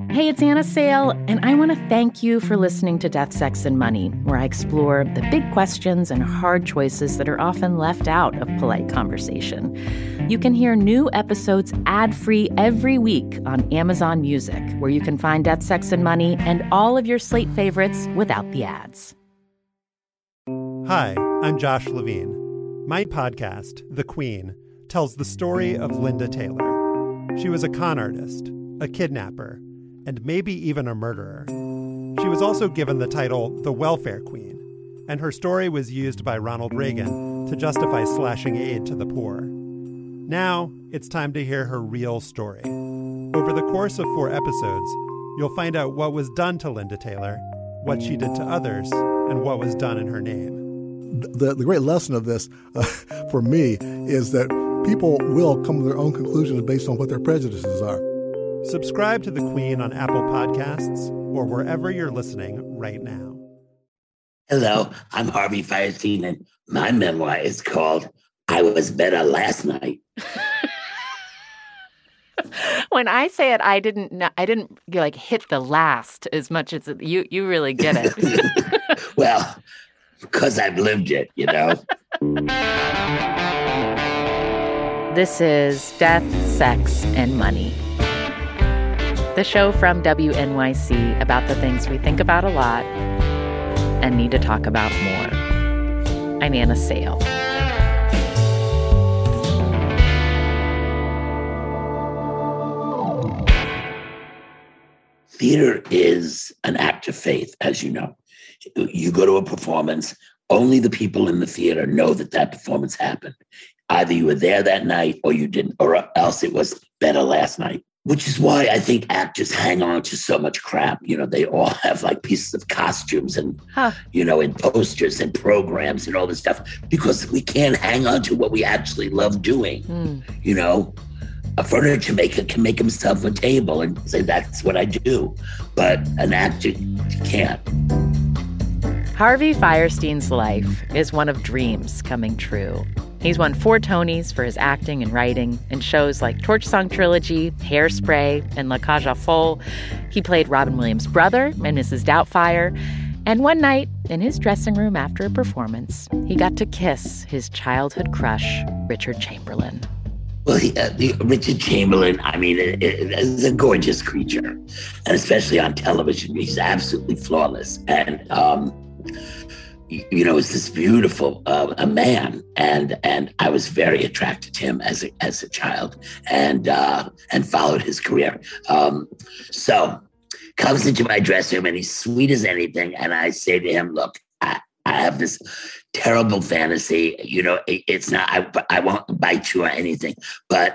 Hey, it's Anna Sale, and I want to thank you for listening to Death, Sex, and Money, where I explore the big questions and hard choices that are often left out of polite conversation. You can hear new episodes ad-free every week on Amazon Music, where you can find Death, Sex, and Money and all of your Slate favorites without the ads. Hi, I'm Josh Levine. My podcast, The Queen, tells the story of Linda Taylor. She was a con artist, a kidnapper, and maybe even a murderer. She was also given the title the Welfare Queen, and her story was used by Ronald Reagan to justify slashing aid to the poor. Now, it's time to hear her real story. Over the course of 4 episodes, you'll find out what was done to Linda Taylor, what she did to others, and what was done in her name. The great lesson of this, for me, is that people will come to their own conclusions based on what their prejudices are. Subscribe to The Queen on Apple Podcasts or wherever you're listening right now. Hello, I'm Harvey Fierstein, and my memoir is called I Was Better Last Night. When I say it, I didn't like hit the last as much as you really get it. Well, because I've lived it, you know. This is Death, Sex, and Money, the show from WNYC about the things we think about a lot and need to talk about more. I'm Anna Sale. Theater is an act of faith, as you know. You go to a performance, only the people in the theater know that that performance happened. Either you were there that night or you didn't, or else it was better last night. Which is why I think actors hang on to so much crap. You know, they all have like pieces of costumes and, you know, and posters and programs and all this stuff, because we can't hang on to what we actually love doing. You know, a furniture maker can make himself a table and say, that's what I do. But an actor can't. Harvey Fierstein's life is one of dreams coming true. He's won 4 Tonys for his acting and writing in shows like Torch Song Trilogy, Hairspray, and La Cage aux Folles. He played Robin Williams' brother in Mrs. Doubtfire. And one night, in his dressing room after a performance, he got to kiss his childhood crush, Richard Chamberlain. Well, Richard Chamberlain, I mean, is a gorgeous creature. And especially on television, he's absolutely flawless. And, you know, it's this beautiful a man, and I was very attracted to him as a child, and followed his career. So comes into my dressing room, and he's sweet as anything, and I say to him, "Look, I have this terrible fantasy. You know, it's not. I won't bite you or anything, but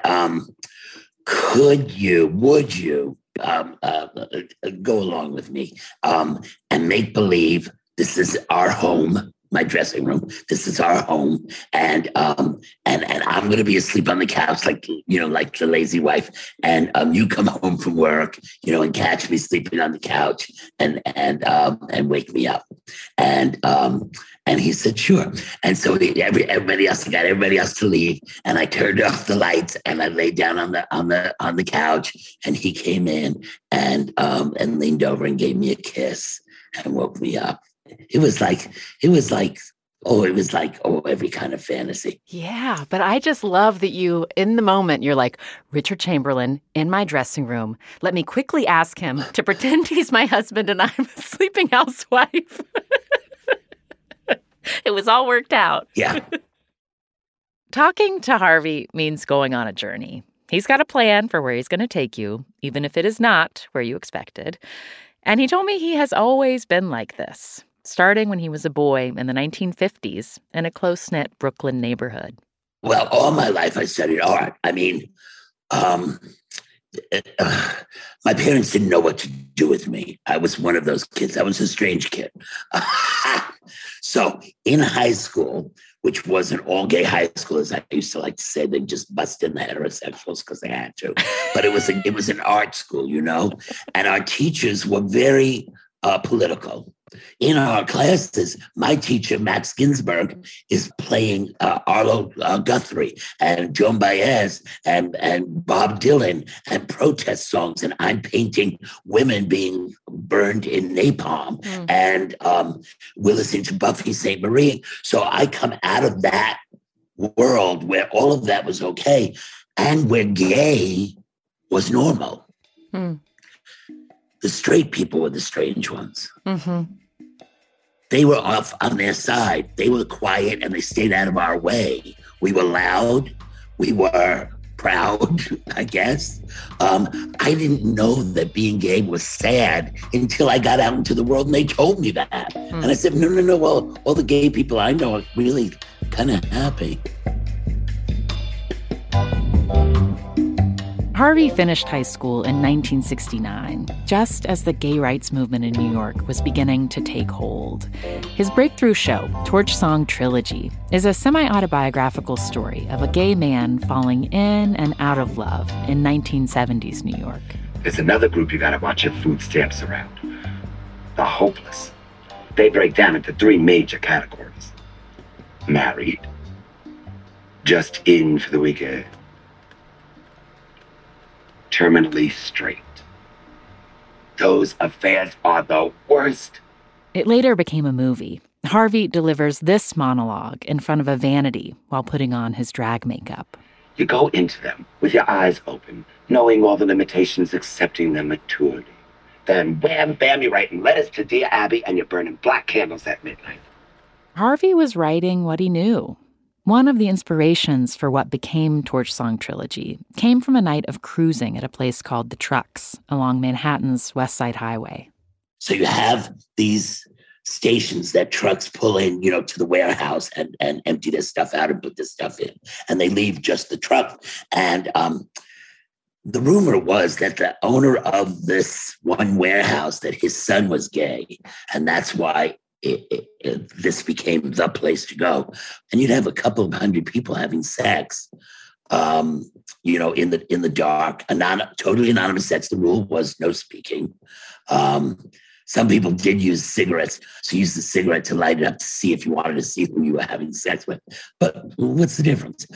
would you go along with me and make believe?" This is our home, my dressing room. This is our home, and I'm going to be asleep on the couch, like, you know, like the lazy wife. And you come home from work, you know, and catch me sleeping on the couch, and wake me up. And he said, sure. And so everybody else to leave, and I turned off the lights, and I laid down on the couch, and he came in and leaned over and gave me a kiss and woke me up. It was like every kind of fantasy. Yeah, but I just love that you, in the moment, you're like, Richard Chamberlain in my dressing room. Let me quickly ask him to pretend he's my husband and I'm a sleeping housewife. It was all worked out. Yeah. Talking to Harvey means going on a journey. He's got a plan for where he's going to take you, even if it is not where you expected. And he told me he has always been like this, starting when he was a boy in the 1950s in a close-knit Brooklyn neighborhood. Well, all my life I studied art. I mean, my parents didn't know what to do with me. I was one of those kids. I was a strange kid. So in high school, which was an all-gay high school, as I used to like to say, they just bust in the heterosexuals because they had to. But it was an art school, you know, and our teachers were very political. in our classes, my teacher, Max Ginsberg, is playing Arlo Guthrie and Joan Baez and Bob Dylan and protest songs. And I'm painting women being burned in napalm. And we're listening to Buffy St. Marie. So I come out of that world where all of that was okay and where gay was normal. The straight people were the strange ones. They were off on their side. They were quiet and they stayed out of our way. We were loud. We were proud, I guess. I didn't know that being gay was sad until I got out into the world and they told me that. And I said, no. Well, all the gay people I know are really kind of happy. Harvey finished high school in 1969, just as the gay rights movement in New York was beginning to take hold. His breakthrough show, Torch Song Trilogy, is a semi-autobiographical story of a gay man falling in and out of love in 1970s New York. There's another group you gotta watch your food stamps around. The hopeless. They break down into 3 major categories. Married. Just in for the weekend. Terminally straight. Those affairs are the worst. It later became a movie. Harvey delivers this monologue in front of a vanity while putting on his drag makeup. You go into them with your eyes open, knowing all the limitations, accepting their maturity. Then wham, bam, you're writing letters to Dear Abby and you're burning black candles at midnight. Harvey was writing what he knew. One of the inspirations for what became Torch Song Trilogy came from a night of cruising at a place called The Trucks along Manhattan's West Side Highway. So you have these stations that trucks pull in, to the warehouse and empty their stuff out and put the stuff in. And they leave just the truck. And the rumor was that the owner of this one warehouse, that his son was gay. And that's why this became the place to go. And you'd have a couple of hundred people having sex, in the dark, totally anonymous sex. The rule was no speaking. Some people did use cigarettes. So use the cigarette to light it up to see if you wanted to see who you were having sex with. But what's the difference?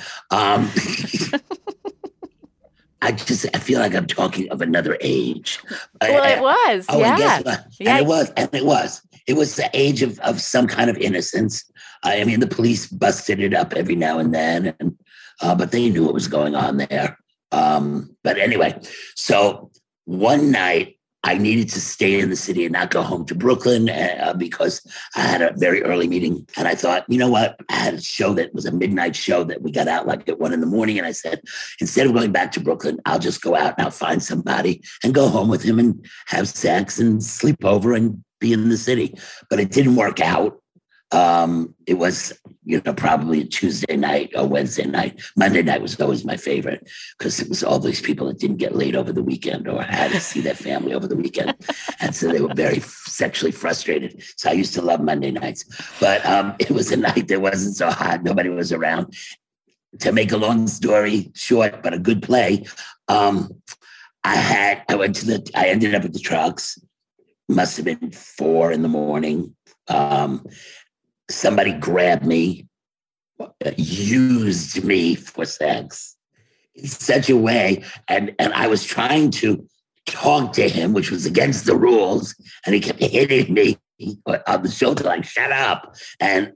I feel like I'm talking of another age. Well, it was. Yeah. It was. It was the age of some kind of innocence. The police busted it up every now and then, but they knew what was going on there. But anyway, so one night I needed to stay in the city and not go home to Brooklyn because I had a very early meeting. And I thought, you know what? I had a show that was a midnight show that we got out like at 1 a.m. And I said, instead of going back to Brooklyn, I'll just go out and I'll find somebody and go home with him and have sex and sleep over and be in the city. But it didn't work out. It was, probably a Tuesday night or Wednesday night. Monday night was always my favorite because it was all these people that didn't get laid over the weekend or had to see their family over the weekend. And so they were very sexually frustrated. So I used to love Monday nights. But it was a night that wasn't so hot. Nobody was around. To make a long story short, but a good play, I ended up at the Trucks. Must have been 4 a.m. Somebody grabbed me, used me for sex in such a way. And I was trying to talk to him, which was against the rules. And he kept hitting me on the shoulder, like, shut up. And,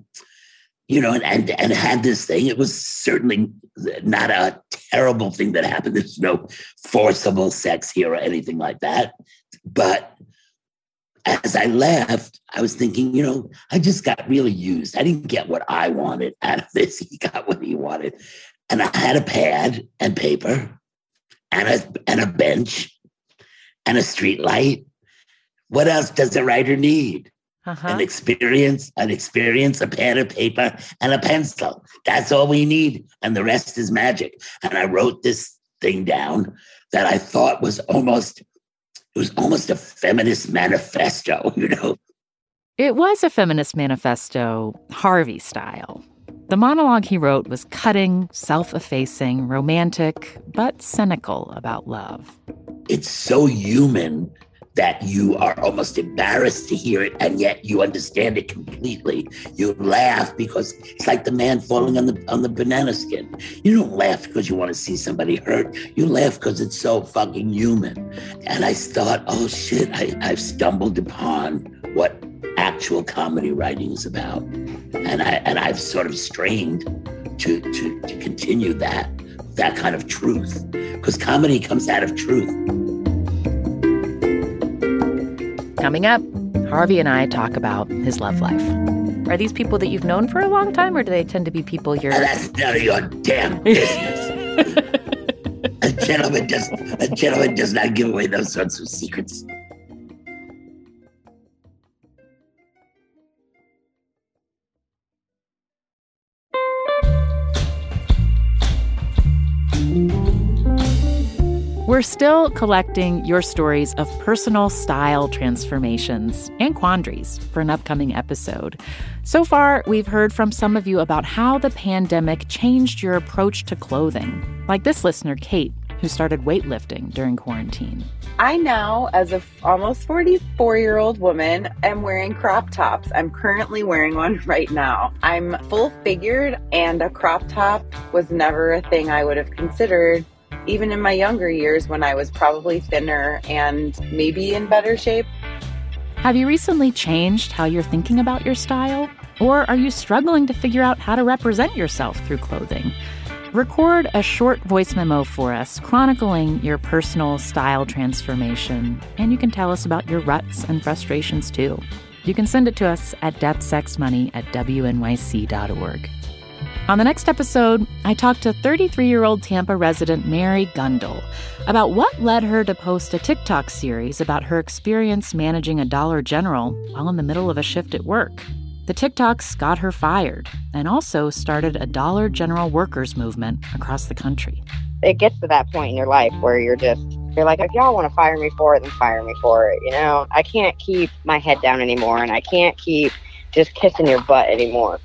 and had this thing. It was certainly not a terrible thing that happened. There's no forcible sex here or anything like that. But as I left, I was thinking, I just got really used. I didn't get what I wanted out of this. He got what he wanted. And I had a pad and paper and a bench and a street light. What else does a writer need? An experience, a pad of paper, and a pencil. That's all we need. And the rest is magic. And I wrote this thing down that I thought was almost a feminist manifesto, It was a feminist manifesto, Harvey style. The monologue he wrote was cutting, self-effacing, romantic, but cynical about love. It's so human that you are almost embarrassed to hear it, and yet you understand it completely. You laugh because it's like the man falling on the banana skin. You don't laugh because you want to see somebody hurt. You laugh because it's so fucking human. And I thought, oh shit, I've stumbled upon what actual comedy writing is about. And I've sort of strained to continue that kind of truth, because comedy comes out of truth. Coming up, Harvey and I talk about his love life. Are these people that you've known for a long time, or do they tend to be people you're... That's none of your damn business. A gentleman does not give away those sorts of secrets. We're still collecting your stories of personal style transformations and quandaries for an upcoming episode. So far, we've heard from some of you about how the pandemic changed your approach to clothing, like this listener, Kate, who started weightlifting during quarantine. I now, as a almost 44-year-old woman, am wearing crop tops. I'm currently wearing one right now. I'm full-figured, and a crop top was never a thing I would have considered even in my younger years when I was probably thinner and maybe in better shape. Have you recently changed how you're thinking about your style? Or are you struggling to figure out how to represent yourself through clothing? Record a short voice memo for us chronicling your personal style transformation, and you can tell us about your ruts and frustrations too. You can send it to us at deathsexmoney@wnyc.org. On the next episode, I talked to 33-year-old Tampa resident Mary Gundel about what led her to post a TikTok series about her experience managing a Dollar General while in the middle of a shift at work. The TikToks got her fired and also started a Dollar General workers movement across the country. It gets to that point in your life where you're like, if y'all want to fire me for it, then fire me for it. You know, I can't keep my head down anymore, and I can't keep just kissing your butt anymore.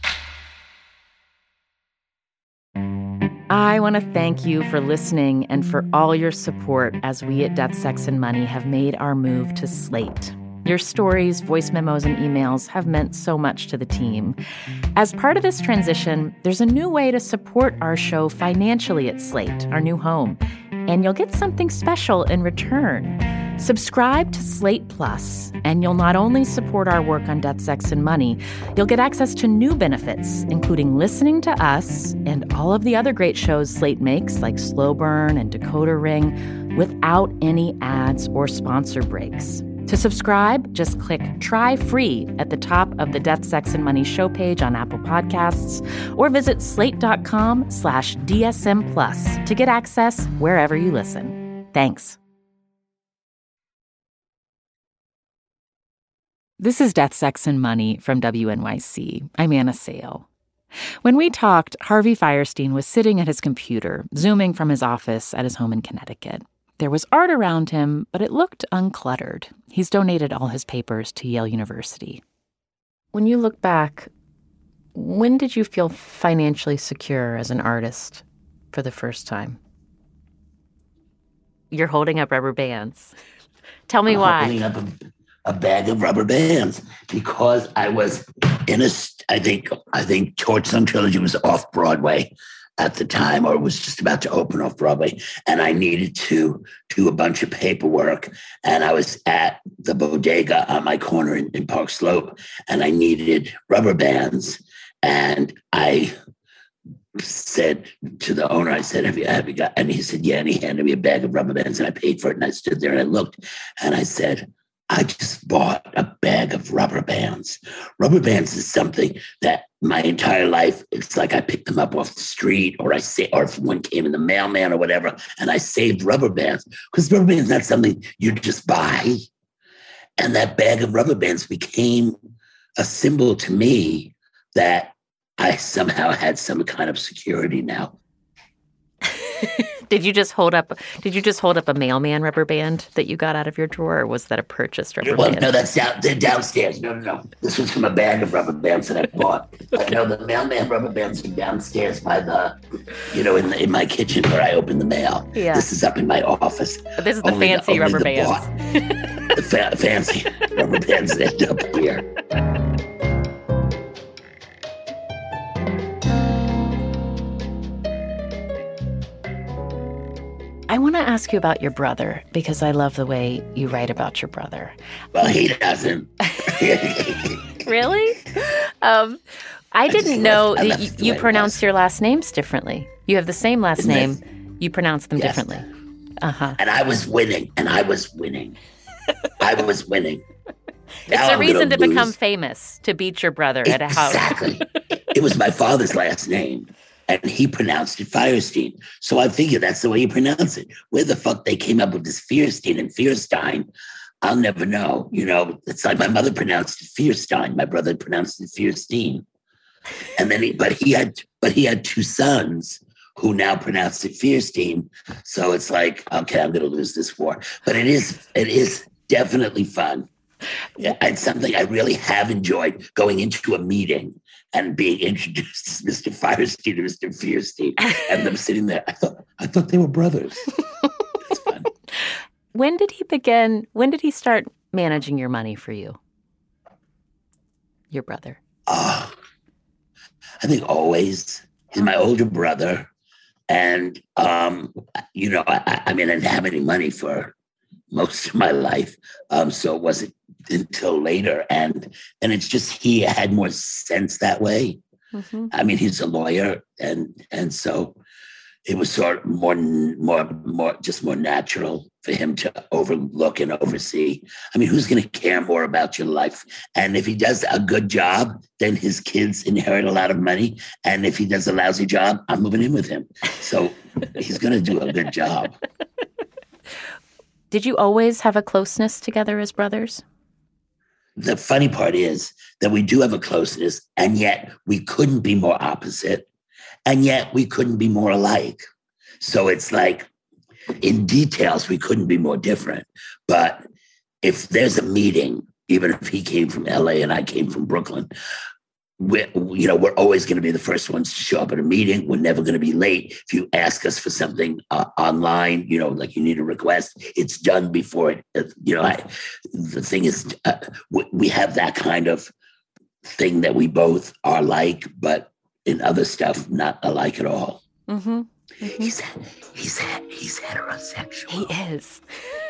I want to thank you for listening and for all your support as we at Death, Sex, and Money have made our move to Slate. Your stories, voice memos, and emails have meant so much to the team. As part of this transition, there's a new way to support our show financially at Slate, our new home, and you'll get something special in return. Subscribe to Slate Plus, and you'll not only support our work on Death, Sex, and Money, you'll get access to new benefits, including listening to us and all of the other great shows Slate makes, like Slow Burn and Decoder Ring, without any ads or sponsor breaks. To subscribe, just click Try Free at the top of the Death, Sex, and Money show page on Apple Podcasts, or visit slate.com/DSM Plus to get access wherever you listen. Thanks. This is Death, Sex, and Money from WNYC. I'm Anna Sale. When we talked, Harvey Fierstein was sitting at his computer, Zooming from his office at his home in Connecticut. There was art around him, but it looked uncluttered. He's donated all his papers to Yale University. When you look back, when did you feel financially secure as an artist for the first time? You're holding up rubber bands. Tell me why. Holding up a bag of rubber bands because I was in I think Torch Song Trilogy was off Broadway at the time, or was just about to open off Broadway, and I needed to do a bunch of paperwork, and I was at the bodega on my corner in Park Slope, and I needed rubber bands, and I said to the owner, I said, have you got, and he said, yeah, and he handed me a bag of rubber bands, and I paid for it, and I stood there and I looked, and I said, I just bought a bag of rubber bands. Rubber bands is something that my entire life, it's like I picked them up off the street, or if one came in the mailman or whatever, and I saved rubber bands, because rubber bands is not something you just buy. And that bag of rubber bands became a symbol to me that I somehow had some kind of security now. Did you just hold up a mailman rubber band that you got out of your drawer, or was that a purchased rubber band? No, they're downstairs. No. This was from a bag of rubber bands that I bought. No, the mailman rubber bands are downstairs by the, in my kitchen where I open the mail. Yeah. This is up in my office. But this is the fancy rubber bands. The fancy rubber bands end up here. I want to ask you about your brother, because I love the way you write about your brother. Well, he doesn't. Really? I didn't know that you pronounce your last names differently. You have the same last name. You pronounce them differently. Uh-huh. And I was winning. I was winning. It's a reason to become famous, to beat your brother at a house. Exactly. It was my father's last name. And he pronounced it Firestein. So I figured that's the way you pronounce it. Where the fuck they came up with this Fierstein and Fierstein, I'll never know. It's like my mother pronounced it Fierstein. My brother pronounced it Fierstein. And then he had two sons who now pronounce it Fierstein. So it's like, okay, I'm going to lose this war. But it is definitely fun. It's something I really have enjoyed, going into a meeting and being introduced as Mr. Firestein and Mr. Fierstein, and them sitting there. I thought they were brothers. It's fun. When did he start managing your money for you? Your brother? I think always. He's my older brother. And, I didn't have any money for most of my life. So it wasn't until later. And it's just, he had more sense that way. Mm-hmm. I mean, he's a lawyer. And so it was sort of more natural for him to overlook and oversee. I mean, who's going to care more about your life? And if he does a good job, then his kids inherit a lot of money. And if he does a lousy job, I'm moving in with him. So he's going to do a good job. Did you always have a closeness together as brothers? The funny part is that we do have a closeness, and yet we couldn't be more opposite, and yet we couldn't be more alike. So it's like, in details, we couldn't be more different. But if there's a meeting, even if he came from LA and I came from Brooklyn, we're always going to be the first ones to show up at a meeting. We're never going to be late. If you ask us for something online, like you need a request, it's done before it. The thing is, we have that kind of thing that we both are like, but in other stuff, not alike at all. Mm-hmm. Mm-hmm. He's heterosexual. He is.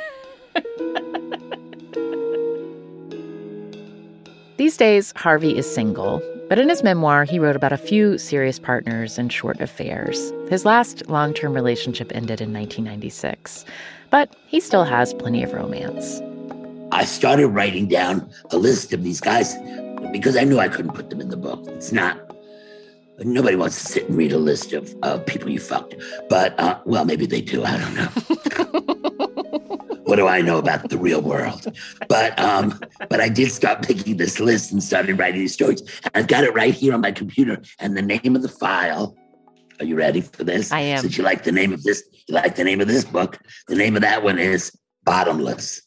These days, Harvey is single, but in his memoir, he wrote about a few serious partners and short affairs. His last long-term relationship ended in 1996, but he still has plenty of romance. I started writing down a list of these guys because I knew I couldn't put them in the book. Nobody wants to sit and read a list of people you fucked. But, maybe they do. I don't know. What do I know about the real world? But I did start picking this list and started writing these stories. And I've got it right here on my computer. And the name of the file, are you ready for this? I am. Since you like the name of this, book, the name of that one is Bottomless.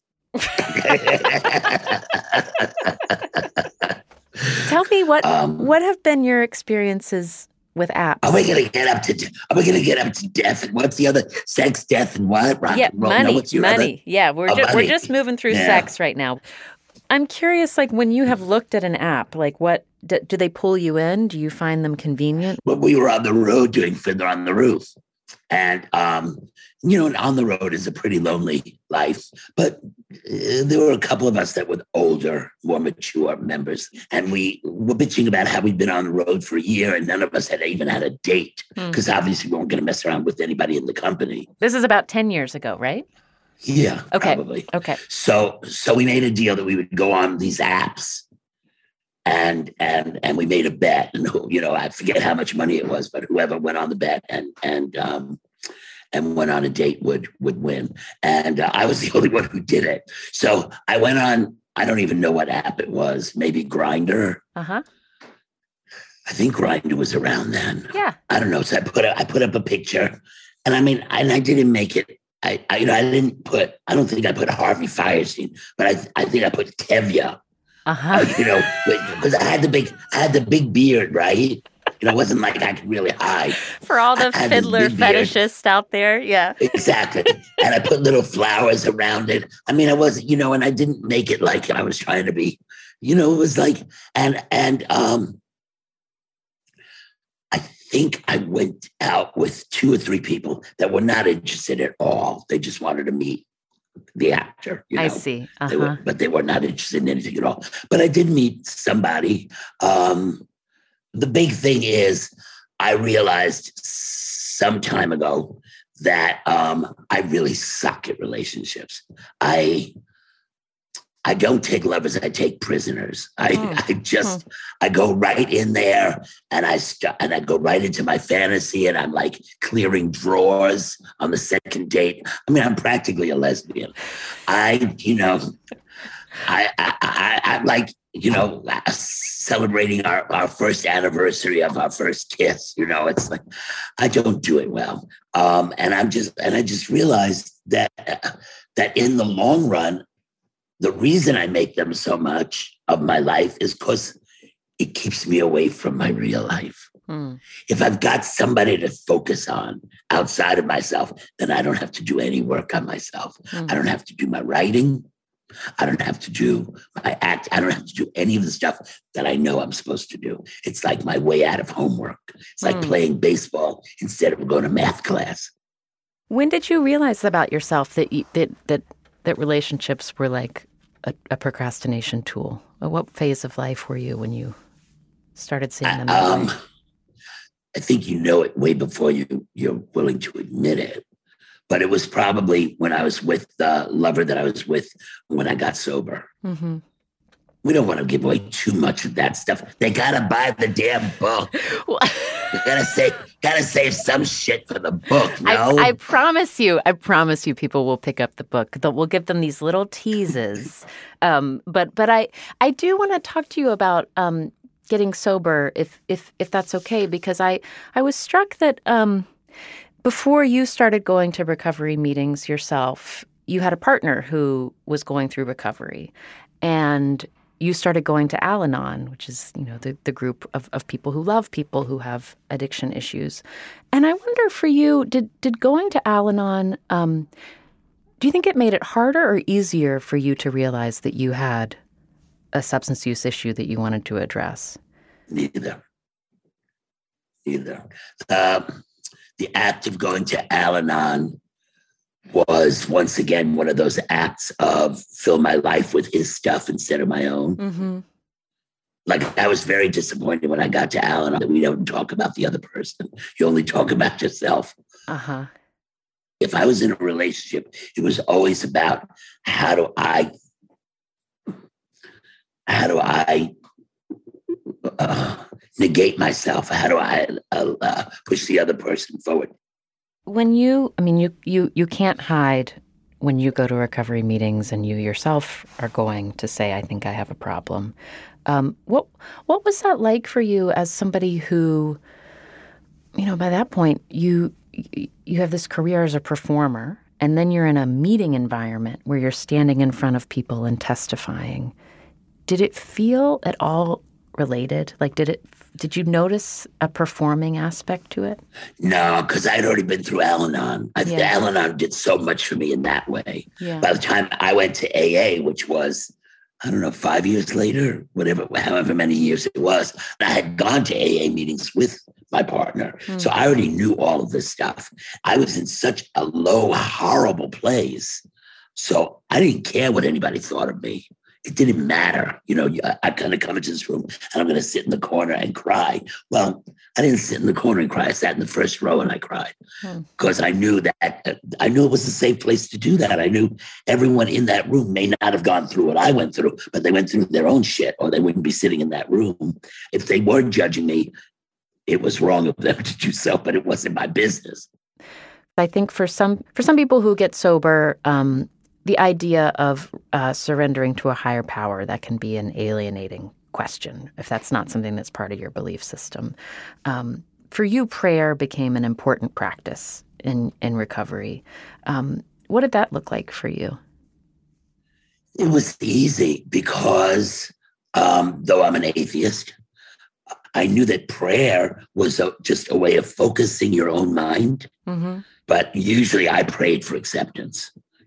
Tell me what have been your experiences with apps? Are we gonna get up to death? What's the other? Sex, death, and what? Rock and roll? Money. No, what's your money. Other? Yeah, we're just moving through sex right now. I'm curious, like when you have looked at an app, like what do they pull you in? Do you find them convenient? Well, we were on the road doing Fiddler on the Roof, and on the road is a pretty lonely life. But there were a couple of us that were older, more mature members, and we were bitching about how we'd been on the road for a year and none of us had even had a date because obviously we weren't going to mess around with anybody in the company. This is about 10 years ago, right? Yeah, okay. Probably. Okay. So we made a deal that we would go on these apps and we made a bet, and I forget how much money it was, but whoever went on the bet and went on a date would win. And I was the only one who did it. So I went on, I don't even know what app it was, maybe Grindr. Uh-huh. I think Grindr was around then. Yeah. I don't know. So I put up a picture And I mean, and I didn't make it. I don't think I put Harvey Fierstein, but I think I put Tevye. Because I had the big beard, right? It wasn't like I could really hide. For all the fiddler fetishists out there, yeah. Exactly. And I put little flowers around it. I mean, I wasn't, and I didn't make it like I was trying to be, it was like, and I think I went out with 2 or 3 people that were not interested at all. They just wanted to meet the actor. I see. But they were not interested in anything at all. But I did meet somebody. The big thing is I realized some time ago that I really suck at relationships. I don't take lovers, I take prisoners. I go right in there and I go right into my fantasy, and I'm like clearing drawers on the second date. I mean, I'm practically a lesbian. I like, celebrating our first anniversary of our first kiss. It's like, I don't do it well. And I just realized that in the long run, the reason I make them so much of my life is because it keeps me away from my real life. If I've got somebody to focus on outside of myself, then I don't have to do any work on myself. I don't have to do my writing. I don't have to do my act. I don't have to do any of the stuff that I know I'm supposed to do. It's like my way out of homework. It's like playing baseball instead of going to math class. When did you realize about yourself that relationships were like a procrastination tool? What phase of life were you when you started seeing them that way? I think you know it way before you're willing to admit it. But it was probably when I was with the lover that I was with when I got sober. Mm-hmm. We don't want to give away too much of that stuff. They gotta buy the damn book. You gotta save some shit for the book. No, I promise you, people will pick up the book. We'll give them these little teases. But I do want to talk to you about getting sober, if that's okay, because I was struck that before you started going to recovery meetings yourself, you had a partner who was going through recovery, and you started going to Al-Anon, which is, the group of people who love people who have addiction issues. And I wonder for you, did going to Al-Anon, do you think it made it harder or easier for you to realize that you had a substance use issue that you wanted to address? Neither. The act of going to Al-Anon was once again one of those acts of fill my life with his stuff instead of my own. Mm-hmm. Like, I was very disappointed when I got to Al-Anon that we don't talk about the other person. You only talk about yourself. Uh-huh. If I was in a relationship, it was always about how do I negate myself? How do I push the other person forward? When you can't hide when you go to recovery meetings and you yourself are going to say, I think I have a problem. What was that like for you as somebody who, by that point, you have this career as a performer, and then you're in a meeting environment where you're standing in front of people and testifying. Did it feel at all related? Like, did you notice a performing aspect to it? No, because I'd already been through Al-Anon. Al-Anon did so much for me in that way. Yeah. By the time I went to AA, which was, 5 years later, however many years it was, I had gone to AA meetings with my partner. Mm-hmm. So I already knew all of this stuff. I was in such a low, horrible place. So I didn't care what anybody thought of me. It didn't matter. I kind of come into this room and I'm going to sit in the corner and cry. Well, I didn't sit in the corner and cry. I sat in the first row and I cried because I knew it was a safe place to do that. I knew everyone in that room may not have gone through what I went through, but they went through their own shit, or they wouldn't be sitting in that room. If they weren't judging me, it was wrong of them to do so, but it wasn't my business. I think for some people who get sober, the idea of surrendering to a higher power, that can be an alienating question if that's not something that's part of your belief system. For you, prayer became an important practice in recovery. What did that look like for you? It was easy because though I'm an atheist, I knew that prayer was just a way of focusing your own mind. Mm-hmm. But usually I prayed for acceptance.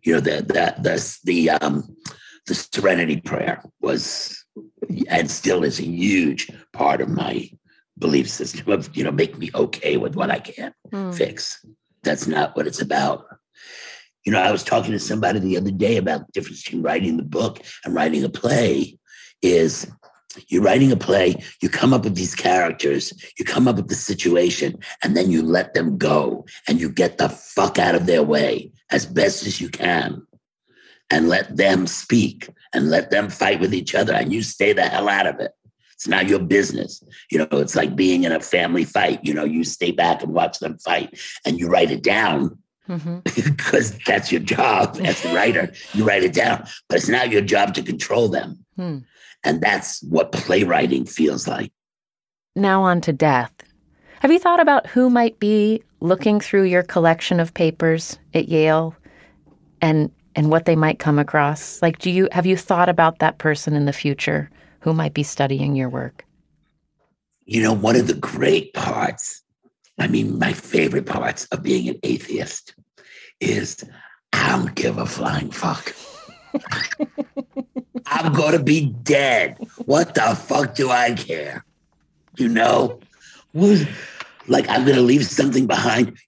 The serenity prayer was, and still is, a huge part of my belief system of, make me okay with what I can't fix. That's not what it's about. I was talking to somebody the other day about the difference between writing the book and writing a play. Is you're writing a play, you come up with these characters, you come up with the situation, and then you let them go and you get the fuck out of their way as best as you can and let them speak and let them fight with each other and you stay the hell out of it. It's not your business. It's like being in a family fight. You stay back and watch them fight and you write it down. Mm-hmm. Because that's your job as the writer. You write it down, but it's not your job to control them. And that's what playwriting feels like. Now on to death. Have you thought about who might be looking through your collection of papers at Yale and what they might come across? Like, have you thought about that person in the future who might be studying your work? One of the great parts, my favorite parts of being an atheist is I don't give a flying fuck. I'm going to be dead. What the fuck do I care? Like, I'm going to leave something behind,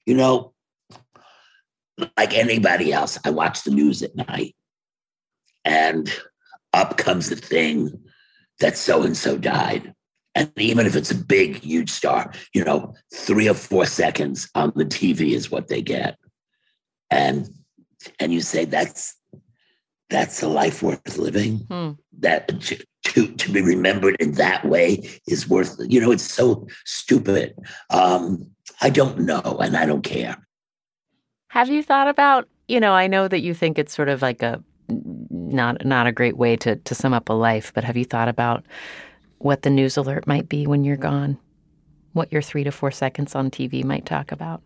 like anybody else. I watch the news at night and up comes the thing that so-and-so died. And even if it's a big, huge star, 3 or 4 seconds on the TV is what they get. And you say, that's a life worth living. That to be remembered in that way is worth, it's so stupid. I don't know, and I don't care. Have you thought about, I know that you think it's sort of like not a great way to sum up a life, but have you thought about what the news alert might be when you're gone? What your 3 to 4 seconds on TV might talk about?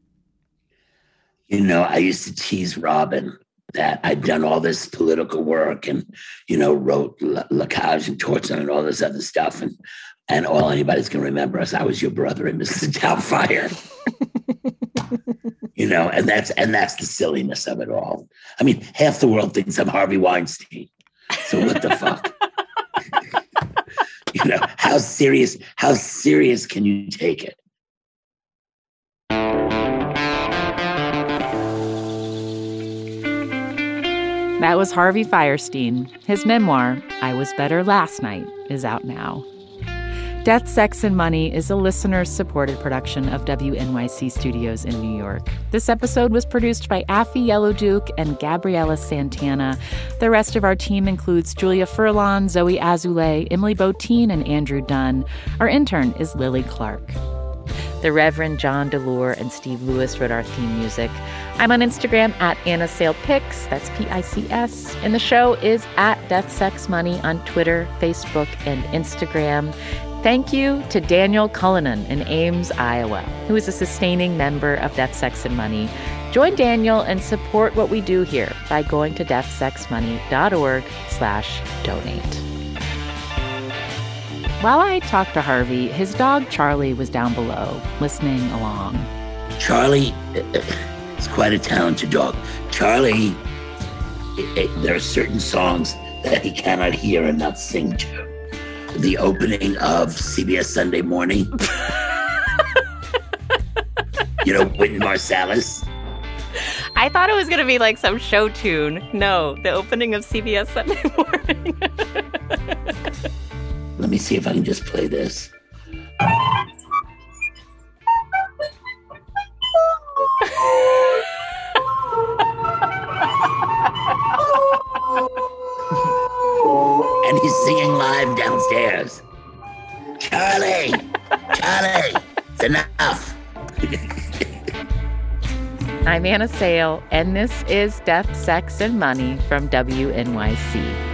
I used to tease Robin that I'd done all this political work and, wrote La Cage and Torchon and all this other stuff. And all anybody's going to remember is I was your brother in Mrs. Doubtfire. And that's the silliness of it all. Half the world thinks I'm Harvey Weinstein. So what the fuck? How serious can you take it? That was Harvey Fierstein. His memoir, I Was Better Last Night, is out now. Death, Sex, and Money is a listener-supported production of WNYC Studios in New York. This episode was produced by Affy Yellowduke and Gabriela Santana. The rest of our team includes Julia Furlan, Zoe Azulay, Emily Botein, and Andrew Dunn. Our intern is Lily Clark. The Reverend John DeLure and Steve Lewis wrote our theme music. I'm on Instagram at AnnaSalePics, that's Pics, and the show is at Death, Sex, Money on Twitter, Facebook, and Instagram. Thank you to Daniel Cullinan in Ames, Iowa, who is a sustaining member of Death, Sex, and Money. Join Daniel and support what we do here by going to deathsexmoney.org/donate. While I talked to Harvey, his dog Charlie was down below, listening along. Charlie is quite a talented dog. Charlie, there are certain songs that he cannot hear and not sing to. The opening of CBS Sunday Morning. Wynton Marsalis. I thought it was going to be like some show tune. No, the opening of CBS Sunday Morning. Let me see if I can just play this. And he's singing live downstairs. Charlie, it's enough. I'm Anna Sale, and this is Death, Sex, and Money from WNYC.